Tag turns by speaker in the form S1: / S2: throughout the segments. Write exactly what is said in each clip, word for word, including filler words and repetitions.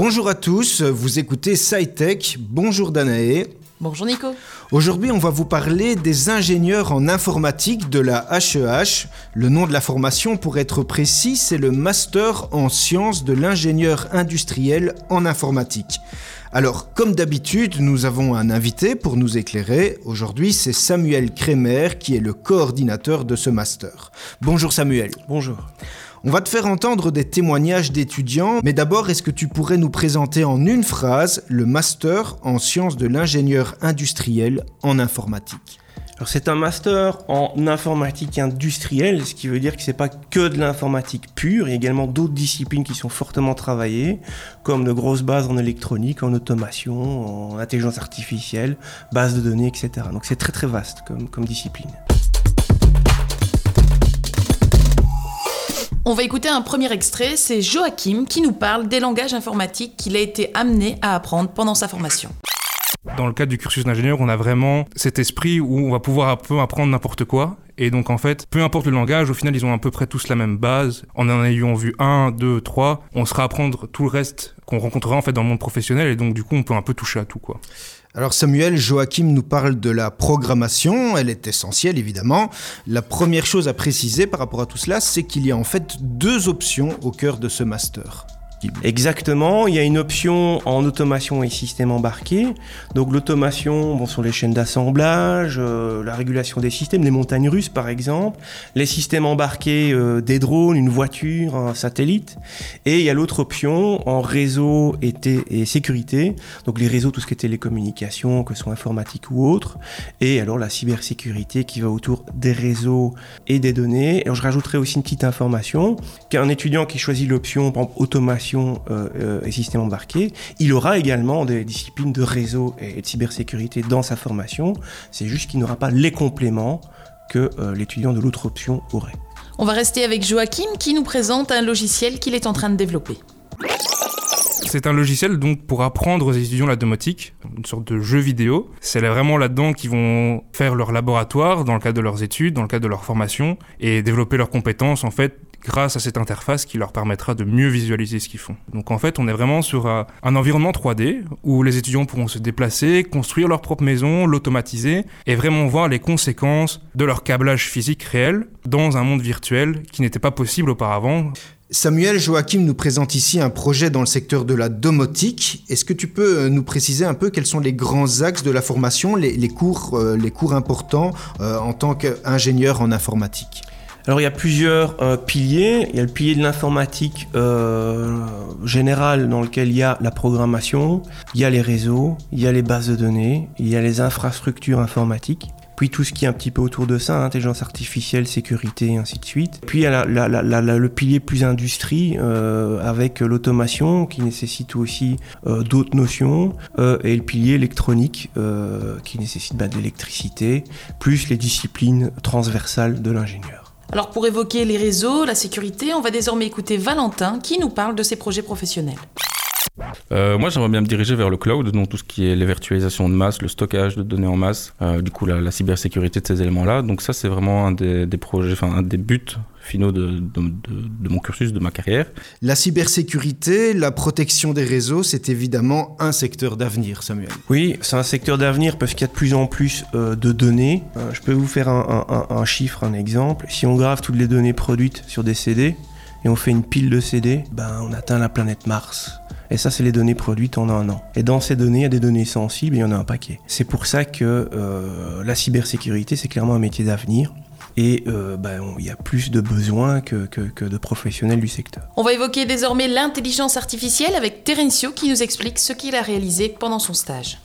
S1: Bonjour à tous, vous écoutez SciTech. Bonjour Danae.
S2: Bonjour Nico.
S1: Aujourd'hui, on va vous parler des ingénieurs en informatique de la H E H. Le nom de la formation, pour être précis, c'est le Master en sciences de l'ingénieur industriel en informatique. Alors, comme d'habitude, nous avons un invité pour nous éclairer. Aujourd'hui, c'est Samuel Kremer qui est le coordinateur de ce master. Bonjour Samuel.
S3: Bonjour.
S1: On va te faire entendre des témoignages d'étudiants, mais d'abord, est-ce que tu pourrais nous présenter en une phrase le master en sciences de l'ingénieur industriel en informatique ?
S3: Alors c'est un master en informatique industrielle, ce qui veut dire que c'est pas que de l'informatique pure, il y a également d'autres disciplines qui sont fortement travaillées, comme de grosses bases en électronique, en automation, en intelligence artificielle, bases de données, et cetera. Donc c'est très très vaste comme, comme discipline.
S2: On va écouter un premier extrait, c'est Joachim qui nous parle des langages informatiques qu'il a été amené à apprendre pendant sa formation.
S4: Dans le cadre du cursus d'ingénieur, on a vraiment cet esprit où on va pouvoir un peu apprendre n'importe quoi. Et donc en fait, peu importe le langage, au final ils ont à peu près tous la même base. En en ayant vu un, deux, trois, on sera apprendre tout le reste qu'on rencontrera en fait dans le monde professionnel. Et donc du coup, on peut un peu toucher à tout, quoi.
S1: Alors Samuel, Joachim nous parle de la programmation, elle est essentielle évidemment. La première chose à préciser par rapport à tout cela, c'est qu'il y a en fait deux options au cœur de ce master.
S3: Exactement, il y a une option en automation et système embarqué. Donc l'automation, bon, sur les chaînes d'assemblage, euh, la régulation des systèmes, les montagnes russes par exemple, les systèmes embarqués, euh, des drones, une voiture, un satellite. Et il y a l'autre option en réseau et, t- et sécurité. Donc les réseaux, tout ce qui est télécommunications, que ce soit informatique ou autre. Et alors la cybersécurité qui va autour des réseaux et des données. Alors je rajouterai aussi une petite information, qu'un étudiant qui choisit l'option par exemple, automation Euh, euh, et système embarqué, il aura également des disciplines de réseau et de cybersécurité dans sa formation. C'est juste qu'il n'aura pas les compléments que euh, l'étudiant de l'autre option aurait.
S2: On va rester avec Joachim qui nous présente un logiciel qu'il est en train de développer.
S4: C'est un logiciel donc pour apprendre aux étudiants la domotique, une sorte de jeu vidéo. C'est vraiment là-dedans qu'ils vont faire leur laboratoire dans le cadre de leurs études, dans le cadre de leur formation et développer leurs compétences en fait grâce à cette interface qui leur permettra de mieux visualiser ce qu'ils font. Donc en fait, on est vraiment sur un, un environnement trois D où les étudiants pourront se déplacer, construire leur propre maison, l'automatiser et vraiment voir les conséquences de leur câblage physique réel dans un monde virtuel qui n'était pas possible auparavant.
S1: Samuel, Joachim nous présente ici un projet dans le secteur de la domotique. Est-ce que tu peux nous préciser un peu quels sont les grands axes de la formation, les, les, cours, euh, les cours importants euh, en tant qu'ingénieur en informatique ?
S3: Alors il y a plusieurs euh, piliers. Il y a le pilier de l'informatique euh, générale dans lequel il y a la programmation, il y a les réseaux, il y a les bases de données, il y a les infrastructures informatiques. Puis tout ce qui est un petit peu autour de ça, intelligence artificielle, sécurité, et ainsi de suite. Puis il y a la, la, la, la, le pilier plus industrie, euh, avec l'automation, qui nécessite aussi euh, d'autres notions, euh, et le pilier électronique, euh, qui nécessite bah, de l'électricité, plus les disciplines transversales de l'ingénieur.
S2: Alors pour évoquer les réseaux, la sécurité, on va désormais écouter Valentin qui nous parle de ses projets professionnels.
S5: Euh, moi, j'aimerais bien me diriger vers le cloud, donc tout ce qui est les virtualisations de masse, le stockage de données en masse, euh, du coup la, la cybersécurité de ces éléments-là. Donc ça, c'est vraiment un des, des projets, enfin un des buts finaux de, de, de, de mon cursus, de ma carrière.
S1: La cybersécurité, la protection des réseaux, c'est évidemment un secteur d'avenir, Samuel.
S3: Oui, c'est un secteur d'avenir parce qu'il y a de plus en plus euh, de données. Euh, je peux vous faire un, un, un chiffre, un exemple. Si on grave toutes les données produites sur des C D et on fait une pile de C D, ben on atteint la planète Mars. Et ça, c'est les données produites en un an. Et dans ces données, il y a des données sensibles et il y en a un paquet. C'est pour ça que euh, la cybersécurité, c'est clairement un métier d'avenir. Et euh, ben, il y a plus de besoins que, que, que de professionnels du secteur.
S2: On va évoquer désormais l'intelligence artificielle avec Terencio qui nous explique ce qu'il a réalisé pendant son stage.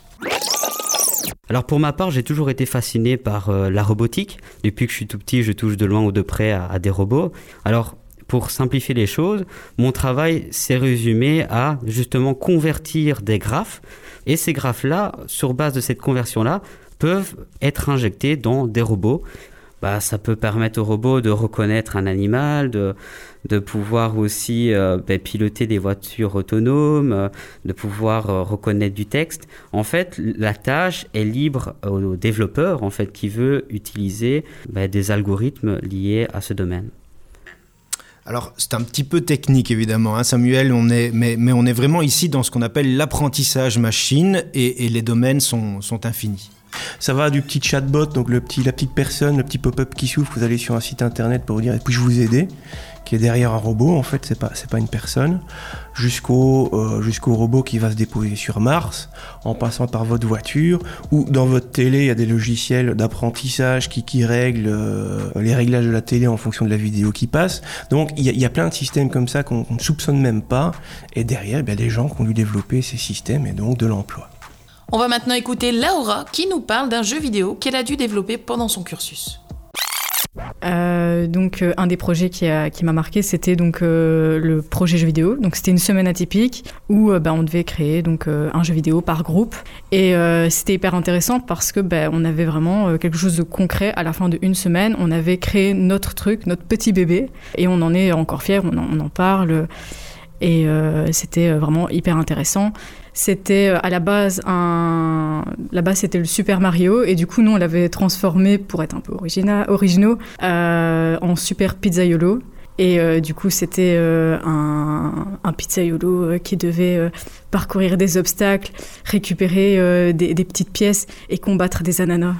S6: Alors pour ma part, j'ai toujours été fasciné par euh, la robotique. Depuis que je suis tout petit, je touche de loin ou de près à, à des robots. Alors pour simplifier les choses, mon travail s'est résumé à justement convertir des graphes. Et ces graphes-là, sur base de cette conversion-là, peuvent être injectés dans des robots. Bah, ça peut permettre aux robots de reconnaître un animal, de, de pouvoir aussi euh, bah, piloter des voitures autonomes, euh, de pouvoir euh, reconnaître du texte. En fait, la tâche est libre au développeur en fait, qui veut utiliser bah, des algorithmes liés à ce domaine.
S1: Alors, c'est un petit peu technique, évidemment, hein, Samuel, on est, mais, mais on est vraiment ici dans ce qu'on appelle l'apprentissage machine et, et les domaines sont, sont infinis.
S3: Ça va du petit chatbot, donc le petit, la petite personne, le petit pop-up qui s'ouvre, vous allez sur un site internet pour vous dire « puis-je vous aider ?» qui est derrière un robot, en fait, c'est pas, c'est pas une personne, jusqu'au, euh, jusqu'au robot qui va se déposer sur Mars, en passant par votre voiture, ou dans votre télé, il y a des logiciels d'apprentissage qui, qui règlent euh, les réglages de la télé en fonction de la vidéo qui passe. Donc, il y, y a plein de systèmes comme ça qu'on ne soupçonne même pas, et derrière, il y a des gens qui ont dû développer ces systèmes, et donc de l'emploi.
S2: On va maintenant écouter Laura qui nous parle d'un jeu vidéo qu'elle a dû développer pendant son cursus.
S7: Euh, donc euh, un des projets qui, a, qui m'a marqué, c'était donc euh, le projet jeu vidéo. Donc c'était une semaine atypique où euh, bah, on devait créer donc euh, un jeu vidéo par groupe et euh, c'était hyper intéressant parce que bah, on avait vraiment euh, quelque chose de concret. À la fin d'une semaine, on avait créé notre truc, notre petit bébé et on en est encore fiers, on en, on en parle et euh, c'était vraiment hyper intéressant. C'était à la base un... La base, c'était le Super Mario. Et du coup, nous, on l'avait transformé pour être un peu origina... originaux euh, en Super Pizzaiolo. Et euh, du coup, c'était euh, un, un pizzaiolo euh, qui devait euh, parcourir des obstacles, récupérer euh, des, des petites pièces et combattre des ananas.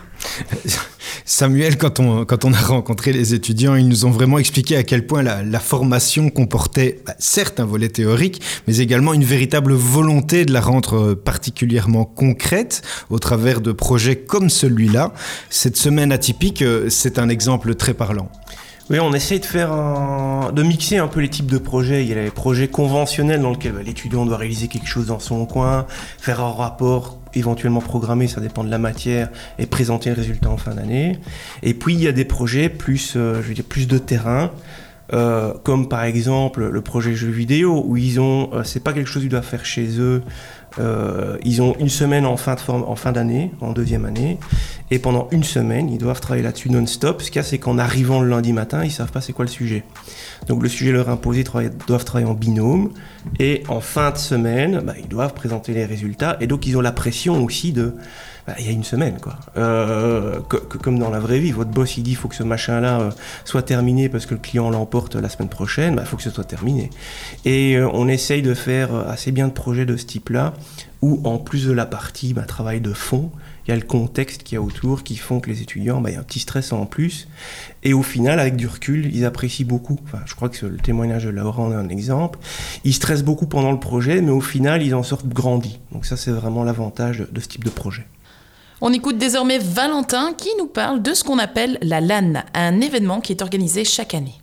S1: Samuel, quand on, quand on a rencontré les étudiants, ils nous ont vraiment expliqué à quel point la, la formation comportait, bah, certes, un volet théorique, mais également une véritable volonté de la rendre particulièrement concrète au travers de projets comme celui-là. Cette semaine atypique, c'est un exemple très parlant.
S3: Oui, on essaye de faire un... de mixer un peu les types de projets. Il y a les projets conventionnels dans lesquels bah, l'étudiant doit réaliser quelque chose dans son coin, faire un rapport éventuellement programmé, ça dépend de la matière, et présenter le résultat en fin d'année. Et puis il y a des projets plus, euh, je veux dire, plus de terrain, euh, comme par exemple le projet jeu vidéo, où ils ont, euh, c'est pas quelque chose qu'ils doivent faire chez eux. Euh, ils ont une semaine en fin, de forme, en fin d'année, en deuxième année, et pendant une semaine, ils doivent travailler là-dessus non-stop. Ce qu'il y a, c'est qu'en arrivant le lundi matin, ils ne savent pas c'est quoi le sujet. Donc le sujet leur imposé, ils travaillent, doivent travailler en binôme, et en fin de semaine, bah, ils doivent présenter les résultats, et donc ils ont la pression aussi de... Bah, il y a une semaine, quoi. Euh, que, que, comme dans la vraie vie, votre boss, il dit il faut que ce machin-là euh, soit terminé parce que le client l'emporte la semaine prochaine, il bah, faut que ce soit terminé. Et euh, on essaye de faire assez bien de projets de ce type-là, où en plus de la partie bah, travail de fond, il y a le contexte qu'il y a autour qui font que les étudiants, bah, il y a un petit stress en plus. Et au final, avec du recul, ils apprécient beaucoup. Enfin, je crois que le témoignage de Laura en est un exemple. Ils stressent beaucoup pendant le projet, mais au final, ils en sortent grandis. Donc ça, c'est vraiment l'avantage de, de ce type de projet.
S2: On écoute désormais Valentin qui nous parle de ce qu'on appelle la LAN, un événement qui est organisé chaque année.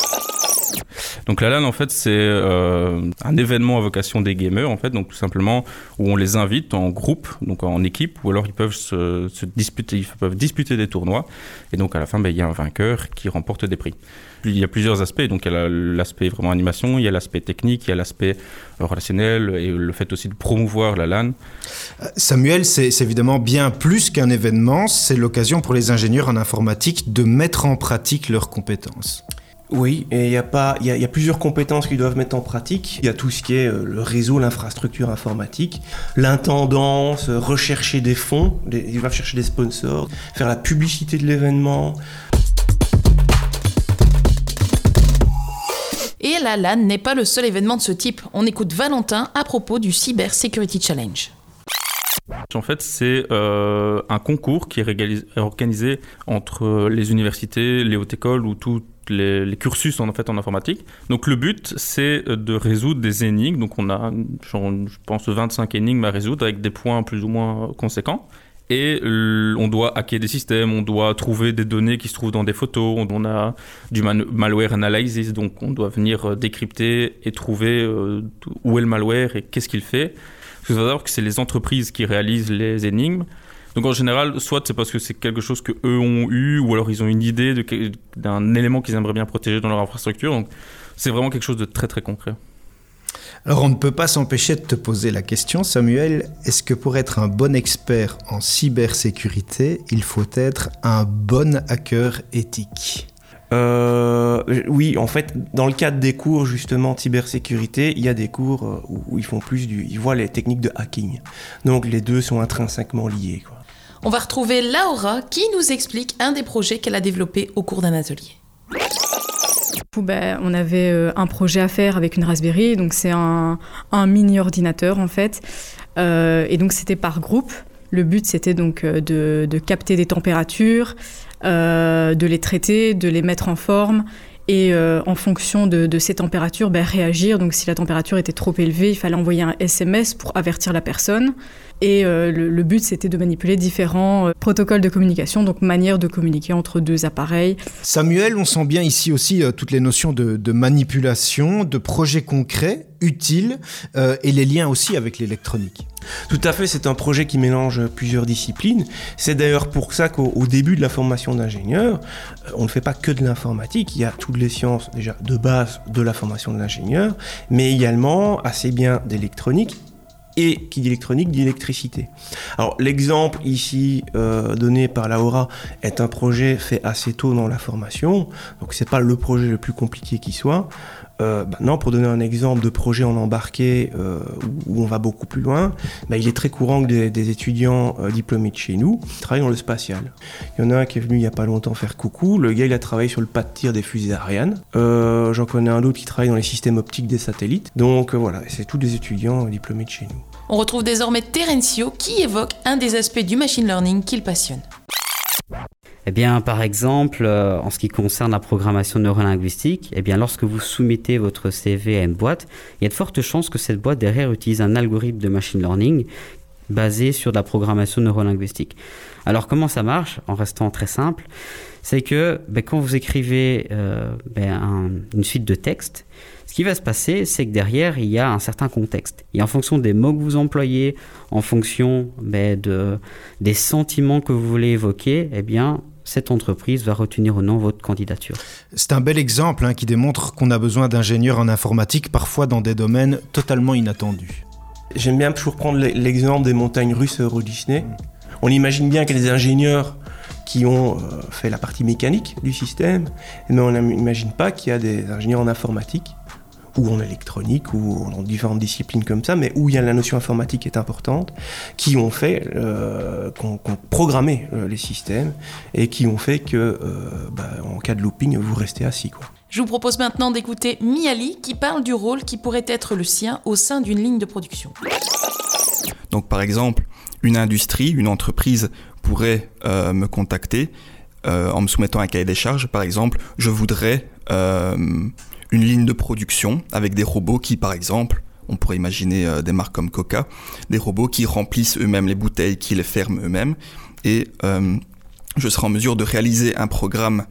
S5: Donc la LAN, en fait, c'est euh, un événement à vocation des gamers, en fait, donc tout simplement où on les invite en groupe, donc en équipe, ou alors ils peuvent se, se disputer, ils peuvent disputer des tournois, et donc à la fin, ben, il y a un vainqueur qui remporte des prix. Il y a plusieurs aspects, donc il y a l'aspect vraiment animation, il y a l'aspect technique, il y a l'aspect relationnel et le fait aussi de promouvoir la LAN.
S1: Samuel, c'est, c'est évidemment bien plus qu'un événement, c'est l'occasion pour les ingénieurs en informatique de mettre en pratique leurs compétences.
S3: Oui, et il y a pas, il y a, il y a plusieurs compétences qu'ils doivent mettre en pratique. Il y a tout ce qui est euh, le réseau, l'infrastructure informatique, l'intendance, euh, rechercher des fonds, des, ils doivent chercher des sponsors, faire la publicité de l'événement.
S2: Et la LAN n'est pas le seul événement de ce type. On écoute Valentin à propos du Cyber Security Challenge.
S5: En fait, c'est euh, un concours qui est régalis- organisé entre les universités, les hautes écoles ou toutes les, les cursus en, en fait en informatique. Donc le but, c'est de résoudre des énigmes. Donc on a, genre, je pense, vingt-cinq énigmes à résoudre avec des points plus ou moins conséquents. Et on doit hacker des systèmes, on doit trouver des données qui se trouvent dans des photos, on a du man- malware analysis, donc on doit venir décrypter et trouver euh, où est le malware et qu'est-ce qu'il fait. Il faut savoir que c'est les entreprises qui réalisent les énigmes. Donc en général, soit c'est parce que c'est quelque chose qu'eux ont eu, ou alors ils ont une idée de, d'un élément qu'ils aimeraient bien protéger dans leur infrastructure. Donc c'est vraiment quelque chose de très très concret.
S1: Alors on ne peut pas s'empêcher de te poser la question, Samuel, est-ce que pour être un bon expert en cybersécurité, il faut être un bon hacker éthique ?
S3: Euh, oui, en fait, dans le cadre des cours justement de cybersécurité, il y a des cours où, où ils font plus du, ils voient les techniques de hacking. Donc les deux sont intrinsèquement liés, quoi.
S2: On va retrouver Laura qui nous explique un des projets qu'elle a développé au cours d'un atelier.
S7: coup, ben, on avait euh, un projet à faire avec une Raspberry, donc c'est un, un mini ordinateur en fait. Euh, et donc c'était par groupe. Le but c'était donc de, de capter des températures, euh, de les traiter, de les mettre en forme. Et euh, en fonction de, de ces températures, ben, réagir. Donc si la température était trop élevée, il fallait envoyer un S M S pour avertir la personne. Et euh, le, le but, c'était de manipuler différents euh, protocoles de communication, donc manière de communiquer entre deux appareils.
S1: Samuel, on sent bien ici aussi euh, toutes les notions de, de manipulation, de projets concrets, utiles, euh, et les liens aussi avec l'électronique.
S3: Tout à fait, c'est un projet qui mélange plusieurs disciplines. C'est d'ailleurs pour ça qu'au au début de la formation d'ingénieur, euh, on ne fait pas que de l'informatique. Il y a toutes les sciences déjà de base de la formation de l'ingénieur, mais également assez bien d'électronique. Et qui dit électronique dit électricité. Alors l'exemple ici euh, donné par Laura est un projet fait assez tôt dans la formation, donc c'est pas le projet le plus compliqué qui soit. Euh, maintenant, pour donner un exemple de projet en embarqué euh, où on va beaucoup plus loin, bah, il est très courant que des, des étudiants euh, diplômés de chez nous travaillent dans le spatial. Il y en a un qui est venu il n'y a pas longtemps faire coucou. Le gars, il a travaillé sur le pas de tir des fusées Ariane. Euh, j'en connais un autre qui travaille dans les systèmes optiques des satellites. Donc euh, voilà, c'est tous des étudiants euh, diplômés de chez nous.
S2: On retrouve désormais Terencio qui évoque un des aspects du machine learning qu'il passionne.
S6: Eh bien, par exemple, euh, en ce qui concerne la programmation neurolinguistique, eh bien, lorsque vous soumettez votre C V à une boîte, il y a de fortes chances que cette boîte derrière utilise un algorithme de machine learning basé sur de la programmation neurolinguistique. Alors, comment ça marche? En restant très simple, c'est que ben, quand vous écrivez euh, ben, un, une suite de textes, ce qui va se passer, c'est que derrière, il y a un certain contexte. Et en fonction des mots que vous employez, en fonction ben, de, des sentiments que vous voulez évoquer, eh bien, cette entreprise va retenir ou non votre candidature.
S1: C'est un bel exemple hein, qui démontre qu'on a besoin d'ingénieurs en informatique, parfois dans des domaines totalement inattendus.
S3: J'aime bien toujours prendre l'exemple des montagnes russes Euro Disney. On imagine bien qu'il y a des ingénieurs qui ont euh, fait la partie mécanique du système, mais on n'imagine pas qu'il y a des ingénieurs en informatique ou en électronique, ou dans différentes disciplines comme ça, mais où il y a la notion informatique qui est importante, qui ont fait, euh, qui ont, qui ont programmé euh, les systèmes, et qui ont fait que, euh, bah, en cas de looping, vous restez assis, quoi.
S2: Je vous propose maintenant d'écouter Miali qui parle du rôle qui pourrait être le sien au sein d'une ligne de production.
S8: Donc par exemple, une industrie, une entreprise pourrait euh, me contacter euh, en me soumettant un cahier des charges. Par exemple, je voudrais euh, une ligne de production avec des robots qui, par exemple, on pourrait imaginer euh, des marques comme Coca, des robots qui remplissent eux-mêmes les bouteilles, qui les ferment eux-mêmes. Et euh, je serai en mesure de réaliser un programme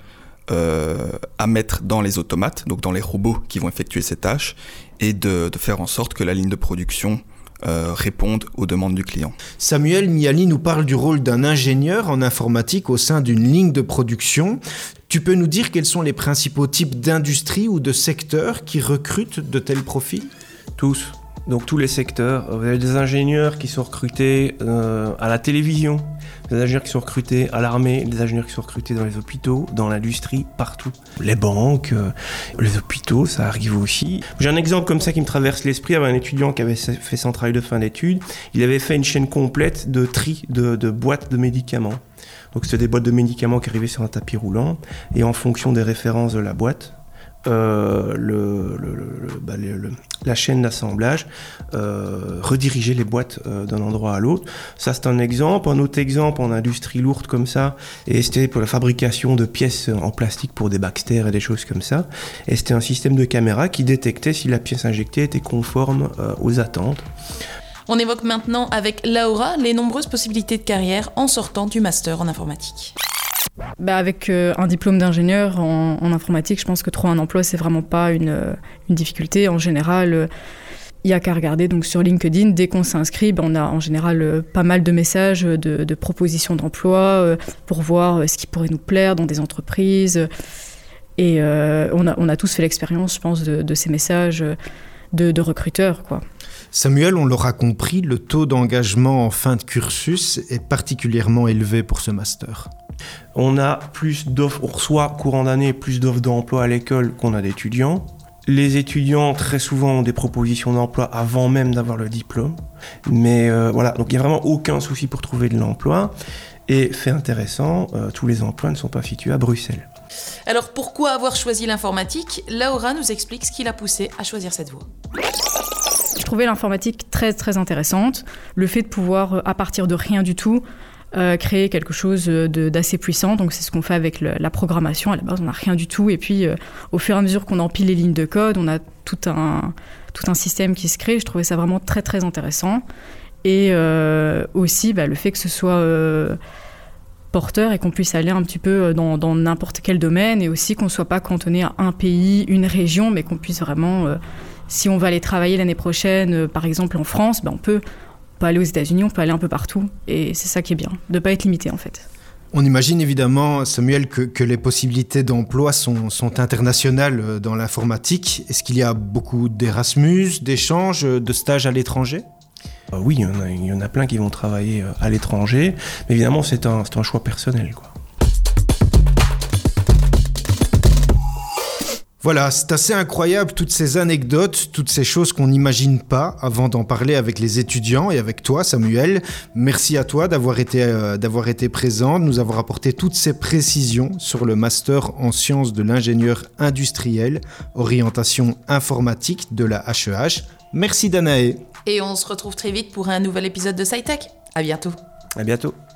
S8: euh, à mettre dans les automates, donc dans les robots qui vont effectuer ces tâches, et de, de faire en sorte que la ligne de production Euh, répondent aux demandes du client.
S1: Samuel, Miali nous parle du rôle d'un ingénieur en informatique au sein d'une ligne de production. Tu peux nous dire quels sont les principaux types d'industries ou de secteurs qui recrutent de tels profils ?
S3: Tous. Donc tous les secteurs. Vous avez des ingénieurs qui sont recrutés euh, à la télévision, des ingénieurs qui sont recrutés à l'armée, des ingénieurs qui sont recrutés dans les hôpitaux, dans l'industrie, partout. Les banques, euh, les hôpitaux, ça arrive aussi. J'ai un exemple comme ça qui me traverse l'esprit. Il y avait un étudiant qui avait fait son travail de fin d'études. Il avait fait une chaîne complète de tri de, de boîtes de médicaments. Donc c'était des boîtes de médicaments qui arrivaient sur un tapis roulant. Et en fonction des références de la boîte, Euh, le, le, le, bah, le, le, la chaîne d'assemblage euh, rediriger les boîtes euh, d'un endroit à l'autre. Ça, c'est un exemple. Un autre exemple en industrie lourde comme ça, et c'était pour la fabrication de pièces en plastique pour des Baxter et des choses comme ça. Et c'était un système de caméra qui détectait si la pièce injectée était conforme euh, aux attentes.
S2: On évoque maintenant avec Laura les nombreuses possibilités de carrière en sortant du master en informatique.
S7: Bah avec euh, un diplôme d'ingénieur en, en informatique, je pense que trouver un emploi, c'est vraiment pas une, euh, une difficulté. En général, il euh, n'y a qu'à regarder donc, sur LinkedIn. Dès qu'on s'inscrit, bah, on a en général euh, pas mal de messages de, de propositions d'emploi euh, pour voir euh, ce qui pourrait nous plaire dans des entreprises. Et euh, on, a, on a tous fait l'expérience, je pense, de, de ces messages de, de recruteurs, quoi.
S1: Samuel, on l'aura compris, le taux d'engagement en fin de cursus est particulièrement élevé pour ce master.
S3: On a plus d'offres, on reçoit courant d'année plus d'offres d'emploi à l'école qu'on a d'étudiants. Les étudiants, très souvent, ont des propositions d'emploi avant même d'avoir le diplôme. Mais euh, voilà, donc il n'y a vraiment aucun souci pour trouver de l'emploi. Et fait intéressant, euh, tous les emplois ne sont pas situés à Bruxelles.
S2: Alors pourquoi avoir choisi l'informatique ? Laura nous explique ce qui l'a poussée à choisir cette voie.
S7: Je trouvais l'informatique très très intéressante. Le fait de pouvoir, à partir de rien du tout, euh, créer quelque chose de, d'assez puissant. Donc c'est ce qu'on fait avec le, la programmation. À la base, on n'a rien du tout. Et puis, euh, au fur et à mesure qu'on empile les lignes de code, on a tout un, tout un système qui se crée. Je trouvais ça vraiment très très intéressant. Et euh, aussi, bah, le fait que ce soit euh, porteur et qu'on puisse aller un petit peu dans, dans n'importe quel domaine. Et aussi qu'on ne soit pas cantonné à un pays, une région, mais qu'on puisse vraiment... Euh, si on va aller travailler l'année prochaine, euh, par exemple en France, ben on, peut, on peut aller aux États-Unis, on peut aller un peu partout. Et c'est ça qui est bien, de ne pas être limité en fait.
S1: On imagine évidemment, Samuel, que, que les possibilités d'emploi sont, sont internationales dans l'informatique. Est-ce qu'il y a beaucoup d'Erasmus, d'échanges, de stages à l'étranger ?
S3: euh, Oui, il y, en a, il y en a plein qui vont travailler à l'étranger. Mais évidemment, c'est un, c'est un choix personnel, quoi.
S1: Voilà, c'est assez incroyable toutes ces anecdotes, toutes ces choses qu'on n'imagine pas avant d'en parler avec les étudiants et avec toi, Samuel. Merci à toi d'avoir été, euh, d'avoir été présent, de nous avoir apporté toutes ces précisions sur le master en sciences de l'ingénieur industriel, orientation informatique de la H E H. Merci Danae.
S2: Et on se retrouve très vite pour un nouvel épisode de SciTech. À bientôt.
S3: À bientôt.